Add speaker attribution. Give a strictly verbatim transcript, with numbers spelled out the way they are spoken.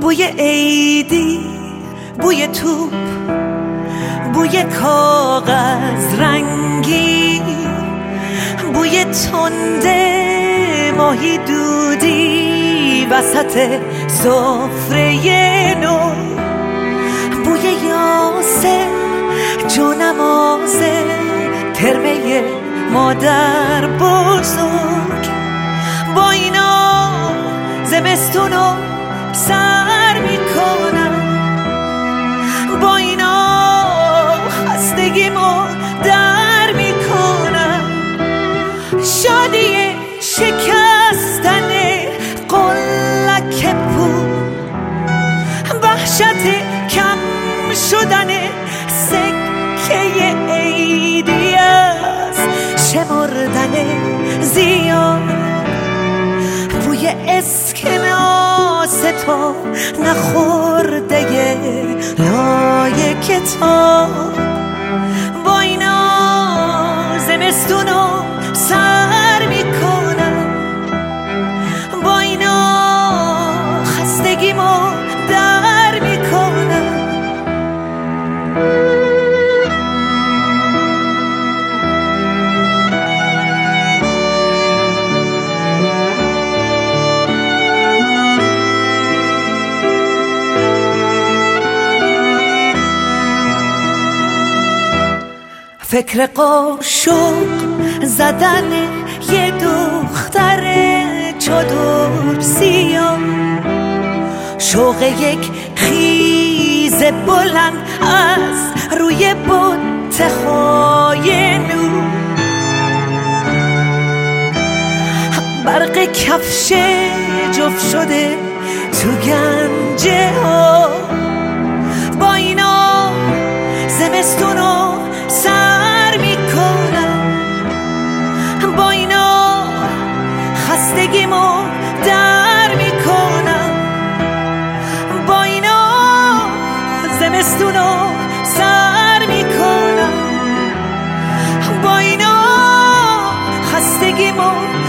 Speaker 1: بوی عیدی، بوی توپ، بوی کاغذ رنگی، بوی تنده ماهی دودی وسط سفره نو، بوی یاسه جونمازه ترمه مادر بزرگ. با اینا زمستونو سر میکنم، با اینا خستگیمو در میکنم. شادی شکستن قلک پول، وحشت کم شدن سکه عیدی از شمردن زیاد، بوی اسکناس تو نخورده لای کتاب. با اینا زمستونو سر میکنم، با اینا خستگیمو در میکنم. فکر قاشق زدن یه دختر چادر سیاه، شوق یک خیز بلند از روی بت‌های نور، برق کفش جفت شده تو گنجه ها. با اینا زمستونو سر میکنم، با اینا خستگیمو در میکنم، با اینا زمستونو سر میکنم، با اینا خستگیمو